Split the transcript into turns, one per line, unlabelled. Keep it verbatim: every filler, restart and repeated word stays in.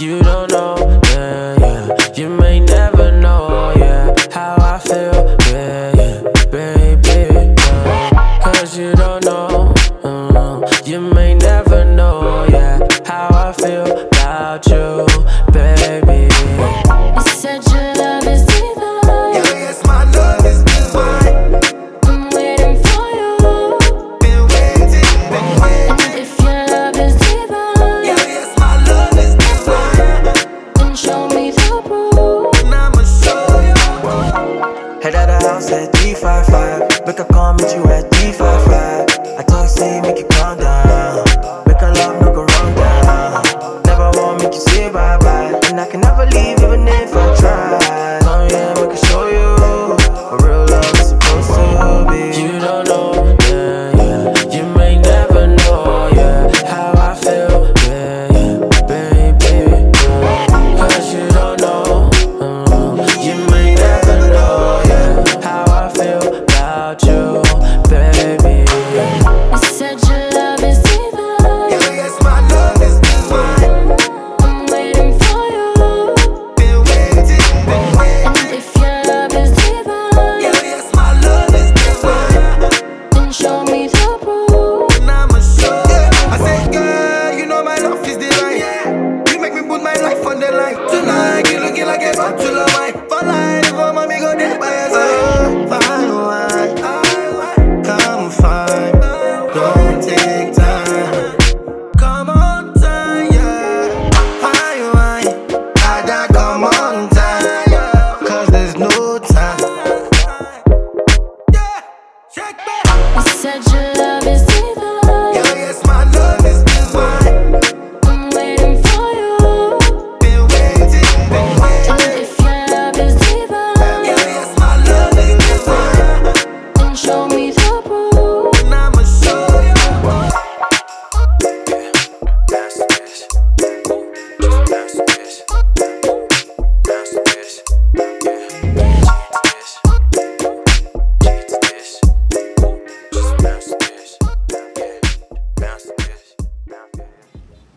You don't know, yeah, yeah. You may never know, yeah, how I feel, yeah, yeah, baby, yeah. Cause you don't know, mm, you may never know, yeah, how I feel about you, baby.
You said your love is divine.
Yeah, yes, my love is divine.
I'm waiting for you.
Been waiting, been waiting.
And if your love is divine,
Yeah, yes, my love is divine.
then show me the proof.
And I'ma show you.
Head out the house at three five five. Make a call, meet you at three five five. I talk, say, make you calm down. Make a love, no go wrong down. Never want make you say bye bye. And I can never leave even if I try. Come here, make I show you what real love is supposed to be.
You don't know, yeah, yeah. You may never know, yeah, how I feel, yeah, yeah, baby, yeah. Cause you don't know, mm, you may never know, yeah, how I feel about you, baby.
You said your love is divine.
Yeah, yes, my love is divine.
I'm waiting for you.
Been waiting, been waiting.
And if your love is divine,
Yeah, yes, my love is divine.
then show me the proof.
And I'ma show you. I said, girl, you know my love is divine. You make me put my life on the line. Tonight, you looking like a bottle of wine. For life, for mommy, go there by your side. Fine wine, come fine. Don't take time. Come on time, yeah. Fine wine, I come on time, yeah. Cause there's no time. Yeah, shake back.
You said your love